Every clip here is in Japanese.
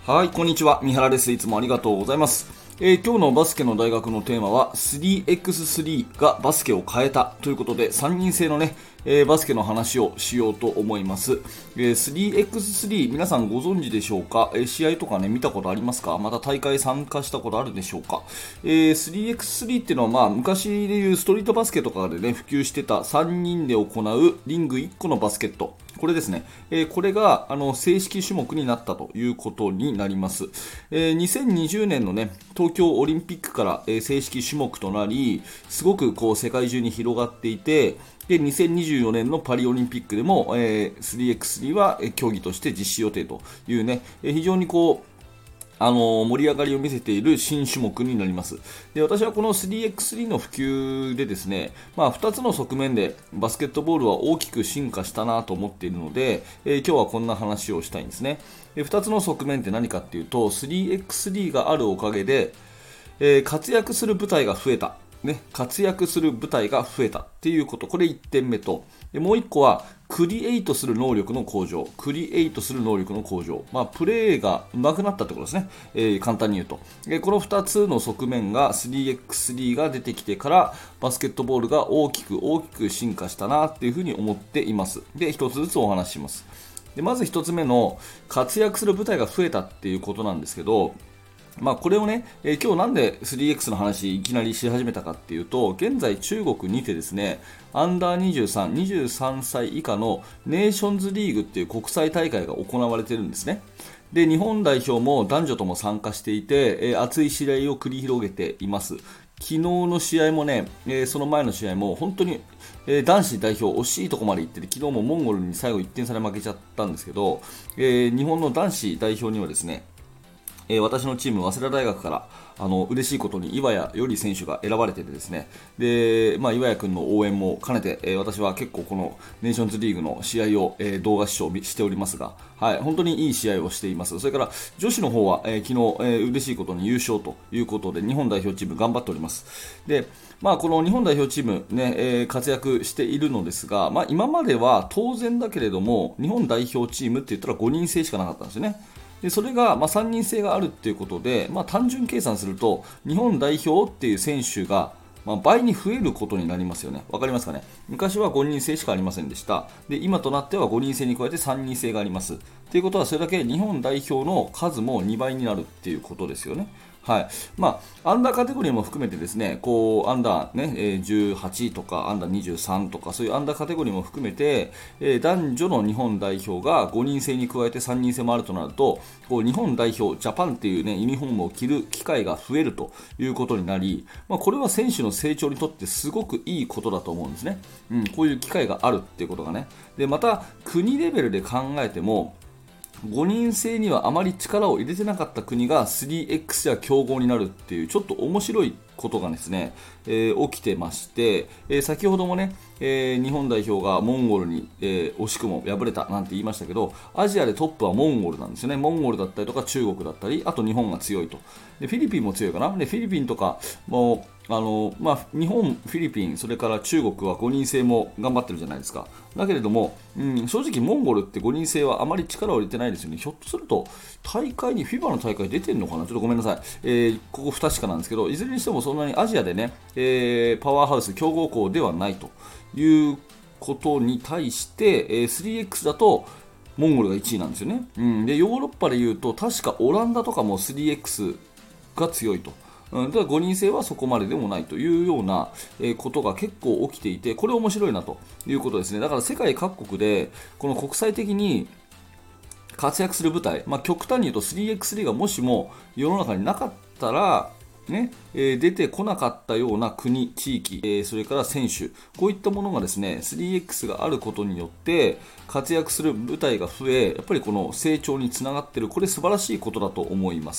はい、こんにちは。三原です。いつもありがとうございます。今日のバスケの大学のテーマは 3x3 がバスケを変えたということで3人制のね、バスケの話をしようと思います。3x3 皆さんご存知でしょうか？試合とかね見たことありますか？また大会参加したことあるでしょうか？3x3 っていうのは昔でいうストリートバスケとかでね普及してた3人で行うリング1個のバスケット、これですね。これが正式種目になったということになります。2020年のね東京オリンピックから、正式種目となり、すごくこう世界中に広がっていて、で2024年のパリオリンピックでも、3x3 は競技として実施予定というね、非常にこう盛り上がりを見せている新種目になります。で、私はこの 3x3 の普及でですね、2つの側面でバスケットボールは大きく進化したなと思っているので、今日はこんな話をしたいんですね。2つの側面って何かっていうと、3x3 があるおかげで、活躍する舞台が増えた。活躍する舞台が増えたっていうこと。これ1点目と。もう1個は、クリエイトする能力の向上。クリエイトする能力の向上。プレーが上手くなったってことですね。簡単に言うと。この2つの側面が 3x3 が出てきてから、バスケットボールが大きく進化したなっていうふうに思っています。で、1つずつお話しします。で、まず1つ目の、活躍する舞台が増えたっていうことなんですけど、これをね、今日なんで 3X の話いきなりし始めたかっていうと、現在中国にてですね、アンダー23、23歳以下のネーションズリーグっていう国際大会が行われているんですね。で、日本代表も男女とも参加していて、熱い試合を繰り広げています。昨日の試合もね、その前の試合も本当に、男子代表惜しいところまで行ってて、昨日もモンゴルに最後1点差で負けちゃったんですけど、日本の男子代表にはですね、私のチーム、早稲田大学から嬉しいことに岩谷より選手が選ばれててですね、で、岩谷君の応援も兼ねて、私は結構このネーションズリーグの試合を、動画視聴しておりますが、はい、本当にいい試合をしています。それから女子の方は、昨日、嬉しいことに優勝ということで日本代表チーム頑張っております。で、この日本代表チーム、ね活躍しているのですが、今までは当然だけれども日本代表チームって言ったら5人制しかなかったんですよね。でそれが、3人制があるということで、単純計算すると日本代表っていう選手が、倍に増えることになりますよね。わかりますかね。昔は5人制しかありませんでした。で今となっては5人制に加えて3人制があります。ということはそれだけ日本代表の数も2倍になるっていうことですよね。はい。アンダーカテゴリーも含めてですね、こう、アンダーね、18とか、アンダー23とか、そういうアンダーカテゴリーも含めて、男女の日本代表が5人制に加えて3人制もあるとなると、こう、日本代表、ジャパンっていうね、ユニフォームを着る機会が増えるということになり、これは選手の成長にとってすごくいいことだと思うんですね。こういう機会があるっていうことがね。で、また、国レベルで考えても、5人制にはあまり力を入れてなかった国が 3X や強豪になるっていうちょっと面白いことがですね、起きてまして、先ほどもね、日本代表がモンゴルに、惜しくも敗れたなんて言いましたけど、アジアでトップはモンゴルなんですよね。モンゴルだったりとか中国だったり、あと日本が強いと。でフィリピンも強いかな。でフィリピンとかも日本、フィリピン、それから中国は5人制も頑張ってるじゃないですか。だけれども、正直モンゴルって5人制はあまり力を入れてないですよね。ひょっとすると大会に FIBA の大会出てるのかな。ちょっとごめんなさい。ここ不確かなんですけど、いずれにしてもそんなにアジアでね、パワーハウス強豪校ではないということに対して、3X だとモンゴルが1位なんですよね。でヨーロッパでいうと確かオランダとかも 3X が強いと。だから5人制はそこまででもないというようなことが結構起きていて、これ面白いなということですね。だから世界各国でこの国際的に活躍する舞台、極端に言うと 3x3 がもしも世の中になかったら出てこなかったような国、地域、それから選手、こういったものがですね、3X があることによって活躍する舞台が増え、やっぱりこの成長につながっている、これ素晴らしいことだと思います。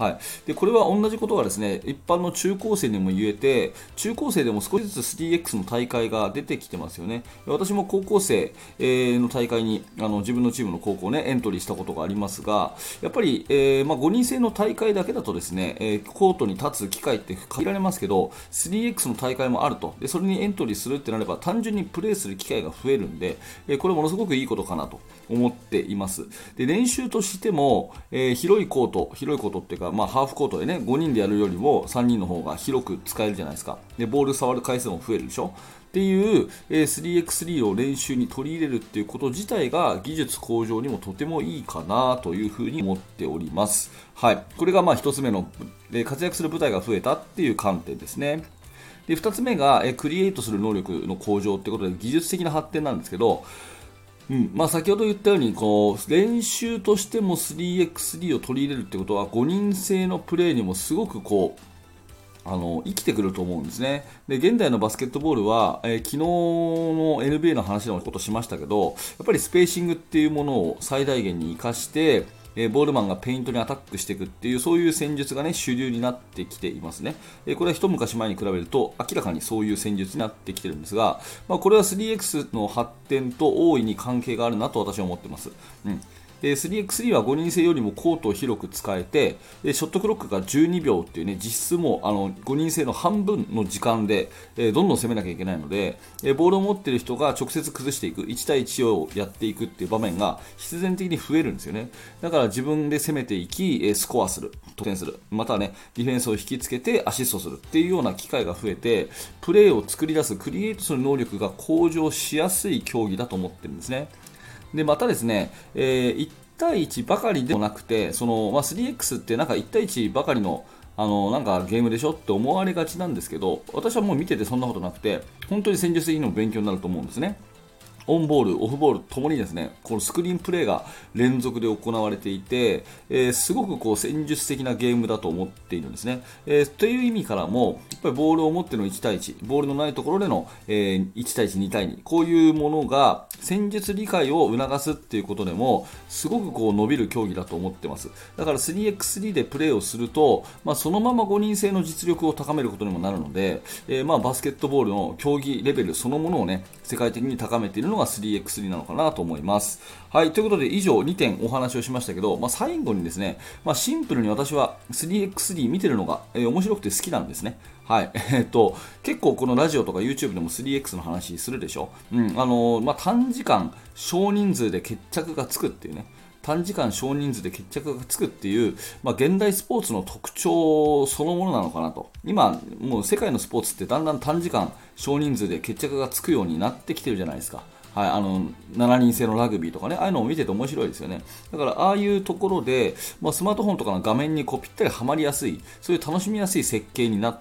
はい。で、これは同じことがですね、一般の中高生にも言えて、中高生でも少しずつ 3X の大会が出てきてますよね。私も高校生の大会に自分のチームの高校ね、エントリーしたことがありますが、やっぱり、5人制の大会だけだとですね、コートに立つ機会って限られますけど、3X の大会もあると。で、それにエントリーするってなれば、単純にプレーする機会が増えるんで、これものすごくいいことかなと思っています。で、練習としても、広いコートっていうか、ハーフコートでね、5人でやるよりも3人の方が広く使えるじゃないですか。で、ボール触る回数も増えるでしょっていう、3x3 を練習に取り入れるっていうこと自体が技術向上にもとてもいいかなというふうに思っております。はい。これが一つ目の、活躍する舞台が増えたっていう観点ですね。で、二つ目が、クリエイトする能力の向上ってことで技術的な発展なんですけど、先ほど言ったように練習としても 3x3 を取り入れるってことは5人制のプレーにもすごく生きてくると思うんですね。で、現代のバスケットボールは、昨日の NBA の話のことしましたけど、やっぱりスペーシングっていうものを最大限に活かして、ボールマンがペイントにアタックしていくっていうそういう戦術がね主流になってきていますね。これは一昔前に比べると明らかにそういう戦術になってきてるんですが、これは 3X の発展と大いに関係があるなと私は思っています。3x3 は5人制よりもコートを広く使えて、ショットクロックが12秒っていうね、実質も5人制の半分の時間で、どんどん攻めなきゃいけないので、ボールを持っている人が直接崩していく、1対1をやっていくっていう場面が必然的に増えるんですよね。だから自分で攻めていき、スコアする、得点する、またはね、ディフェンスを引きつけてアシストするっていうような機会が増えて、プレーを作り出す、クリエイトする能力が向上しやすい競技だと思ってるんですね。でまたですね、1対1ばかりでもなくて、3X ってなんか1対1ばかりのなんかゲームでしょって思われがちなんですけど、私はもう見ててそんなことなくて、本当に戦術的にも勉強になると思うんですね。オンボール、オフボールともにですね、このスクリーンプレーが連続で行われていて、すごく戦術的なゲームだと思っているんですね。という意味からも、やっぱりボールを持っての1対1、ボールのないところでの、1対1、2対2、こういうものが戦術理解を促すっていうことでも、すごく伸びる競技だと思ってます。だから 3x3 でプレーをすると、そのまま5人制の実力を高めることにもなるので、バスケットボールの競技レベルそのものをね、世界的に高めているのが 3x3 なのかなと思います。はい、ということで以上2点お話をしましたけど、最後にですね、シンプルに私は 3x3 見てるのが、面白くて好きなんですね。はい。結構このラジオとか YouTube でも 3X の話するでしょ。短時間少人数で決着がつくっていうね。短時間少人数で決着がつくっていう、現代スポーツの特徴そのものなのかなと。今、もう世界のスポーツってだんだん短時間少人数で決着がつくようになってきてるじゃないですか。はい、7人制のラグビーとかね、ああいうのを見てて面白いですよね。だから、ああいうところで、スマートフォンとかの画面にぴったりはまりやすい、そういう楽しみやすい設計になって、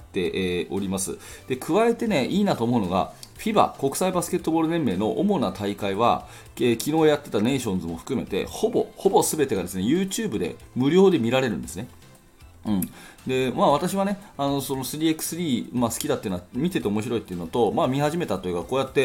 おります。で、加えてね、いいなと思うのが、FIBA 国際バスケットボール連盟の主な大会は、昨日やってたネーションズも含めて、ほぼ全てがですね、YouTube で無料で見られるんですね。で私はねその 3x3、好きだっていうのは見てて面白いっていうのと、見始めたというかこうやって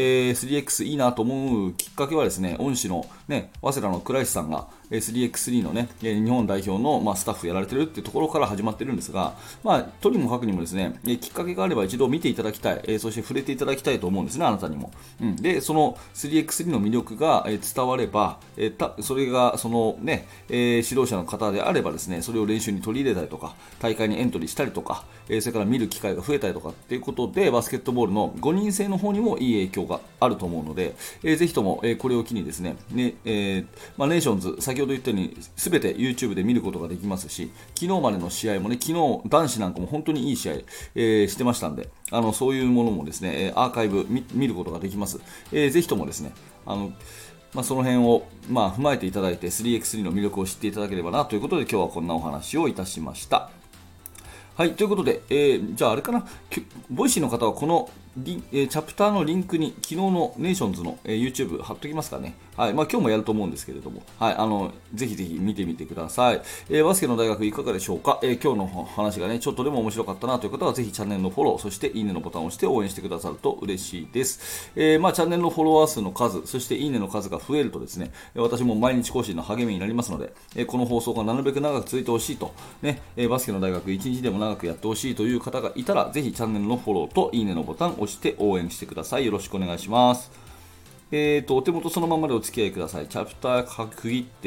、3x いいなと思うきっかけはですね、恩師の、ね、早稲田の倉石さんが 3x3 の、ね、日本代表の、スタッフやられてるっていうところから始まってるんですが、とにもかくにもですね、きっかけがあれば一度見ていただきたい、そして触れていただきたいと思うんですね、あなたにも。でその 3x3 の魅力が、伝われば、それがその、ね指導者の方であればですね、それを練習に取り入れたりとか大会にエントリーしたりとか、それから見る機会が増えたりとかっていうことでバスケットボールの5人制の方にもいい影響があると思うので、ぜひとも、これを機にですね、ネーションズ先ほど言ったように全て YouTube で見ることができますし、昨日までの試合もね、昨日男子なんかも本当にいい試合、してましたんで、そういうものもですねアーカイブ見ることができます。ぜひともですねその辺を、踏まえていただいて 3x3 の魅力を知っていただければなということで、今日はこんなお話をいたしました。はい、ということで、じゃああれかな、ボイシーの方はこのチャプターのリンクに昨日のネーションズの、YouTube 貼っときますからね。はい。まあ今日もやると思うんですけれども、はい。ぜひぜひ見てみてください。バスケの大学いかがでしょうか。今日の話がね、ちょっとでも面白かったなという方は、ぜひチャンネルのフォロー、そしていいねのボタンを押して応援してくださると嬉しいです。まあチャンネルのフォロワー数の数、そしていいねの数が増えるとですね、私も毎日更新の励みになりますので、この放送がなるべく長く続いてほしいと、ね、バスケの大学1日でも長くやってほしいという方がいたら、ぜひチャンネルのフォローといいねのボタンを押して応援してください。よろしくお願いします。お手元そのままでお付き合いください。チャプター区切って、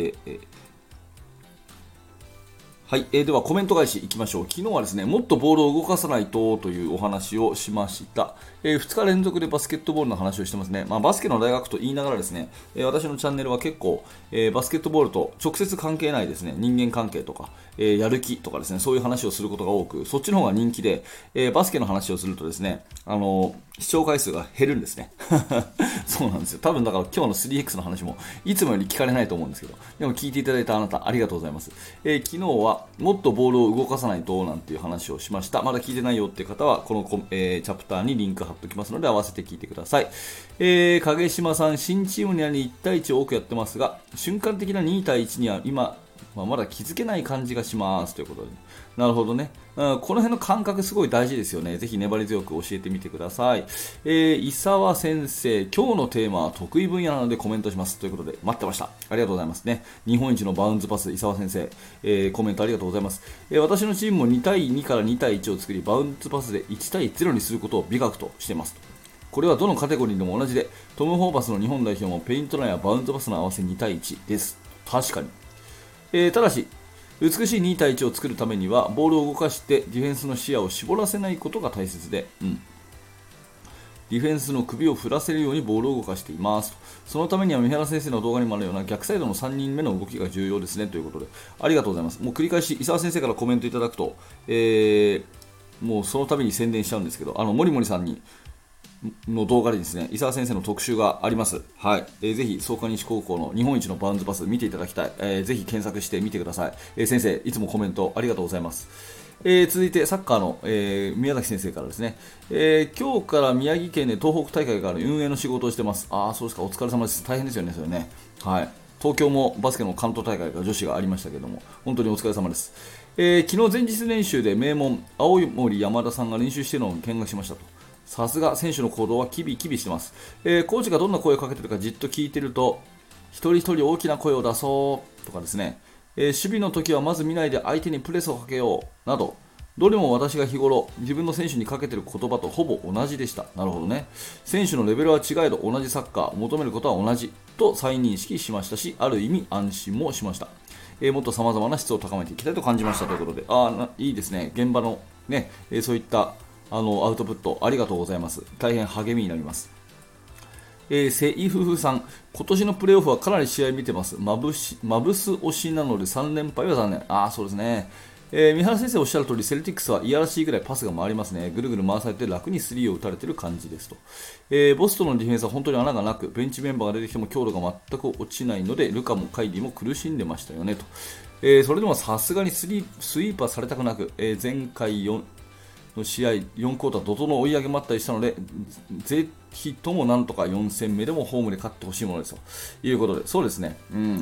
はい、ではコメント返しいきましょう。昨日はですね、もっとボールを動かさないとというお話をしました。2日連続でバスケットボールの話をしてますね。まあ、バスケの大学と言いながらですね、私のチャンネルは結構、バスケットボールと直接関係ないですね、人間関係とか、やる気とかですね、そういう話をすることが多く、そっちの方が人気で、バスケの話をするとですね、視聴回数が減るんですね。そうなんですよ。多分だから今日の 3X の話もいつもより聞かれないと思うんですけど、でも聞いていただいたあなたありがとうございます。昨日はもっとボールを動かさないとなんていう話をしました。まだ聞いてないよっていう方はこのチャプターにリンク貼っておきますので合わせて聞いてください。影島さん、新チームには1対1を多くやってますが、瞬間的な2対1には今、まだ気づけない感じがしますということで、なるほどね、この辺の感覚すごい大事ですよね。ぜひ粘り強く教えてみてください。伊沢先生、今日のテーマは得意分野なのでコメントしますということで、待ってました。ありがとうございますね。日本一のバウンズパス、伊沢先生、コメントありがとうございます。私のチームも2対2から2対1を作り、バウンズパスで1対0にすることを美学としています。これはどのカテゴリーでも同じで、トム・ホーバスの日本代表もペイントランやバウンズパスの合わせ2対1です。確かに。ただし、美しい2対1を作るためには、ボールを動かしてディフェンスの視野を絞らせないことが大切で、ディフェンスの首を振らせるようにボールを動かしています。そのためには三原先生の動画にもあるような逆サイドの3人目の動きが重要ですねということで、ありがとうございます。もう繰り返し伊沢先生からコメントいただくと、もうその度に宣伝しちゃうんですけど、森森さんにの動画でですね、伊沢先生の特集があります。はい。ぜひ、創価西高校の日本一のバウンズパス見ていただきたい。ぜひ検索してみてください。先生、いつもコメントありがとうございます。続いて、サッカーの、宮崎先生からですね、今日から宮城県で東北大会がある運営の仕事をしてます。そうですか、お疲れ様です。大変ですよね、それね。はい。東京もバスケの関東大会が女子がありましたけども、本当にお疲れ様です。昨日前日練習で名門、青森山田さんが練習しているのを見学しましたと。さすが選手の行動はキビキビしてます。コーチがどんな声をかけてるかじっと聞いてると、一人一人大きな声を出そうとかですね、守備の時はまず見ないで相手にプレスをかけようなど、どれも私が日頃自分の選手にかけている言葉とほぼ同じでした。なるほどね。選手のレベルは違えど同じサッカー、求めることは同じと再認識しましたし、ある意味安心もしました。もっと様々な質を高めていきたいと感じましたということで、いいですね。現場のね、そういったアウトプットありがとうございます。大変励みになります。セイフフさん、今年のプレーオフはかなり試合見てます。マブス推しなので3連敗は残念。そうですね。三原先生おっしゃる通り、セルティックスはいやらしいぐらいパスが回りますね。ぐるぐる回されて楽にスリーを打たれている感じですと。ボストンのディフェンスは本当に穴がなく、ベンチメンバーが出てきても強度が全く落ちないので、ルカもカイリーも苦しんでましたよねと。それでもさすがにスイーパーされたくなく、前回の試合4クォーター怒涛の追い上げもあったりしたので、ぜひともなんとか4戦目でもホームで勝ってほしいものですということで、そうですね、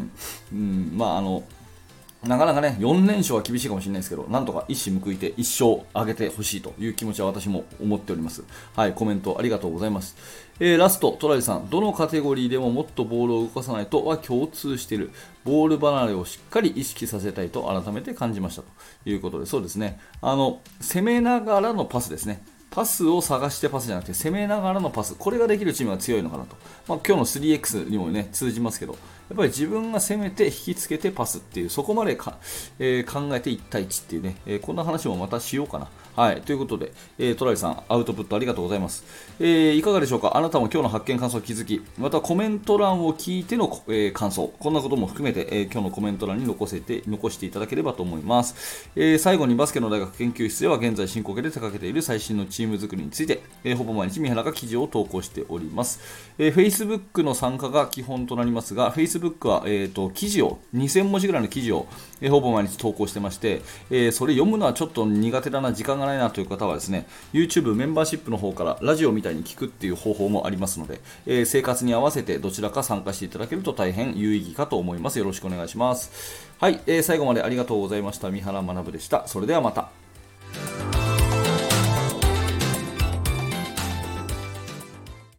なかなかね、4連勝は厳しいかもしれないですけど、なんとか一矢報いて1勝上げてほしいという気持ちは私も思っております。はい、コメントありがとうございます。ラスト、トライさん、どのカテゴリーでももっとボールを動かさないとは共通している。ボール離れをしっかり意識させたいと改めて感じましたということで、そうですね、攻めながらのパスですね。パスを探してパスじゃなくて攻めながらのパス、これができるチームが強いのかなと。今日の 3X にもね、通じますけど、やっぱり自分が攻めて引きつけてパスっていう、そこまで考えて1対1っていうね、こんな話もまたしようかな。はい、ということで、トライさん、アウトプットありがとうございます。いかがでしょうか。あなたも今日の発見感想気づき、またコメント欄を聞いての、感想、こんなことも含めて、今日のコメント欄に残していただければと思います。最後にバスケの大学研究室では現在進行形で手掛けている最新のチーム作りについて、ほぼ毎日三原が記事を投稿しております。Facebook の参加が基本となりますが、Facebook は、記事を2000文字ぐらいの記事を、ほぼ毎日投稿してまして、それ読むのはちょっと苦手だな、時間ががないなという方はですね、YouTube メンバーシップの方からラジオみたいに聞くっていう方法もありますので、生活に合わせてどちらか参加していただけると大変有意義かと思います。よろしくお願いします。はい、最後までありがとうございました。三原学でした。それではまた。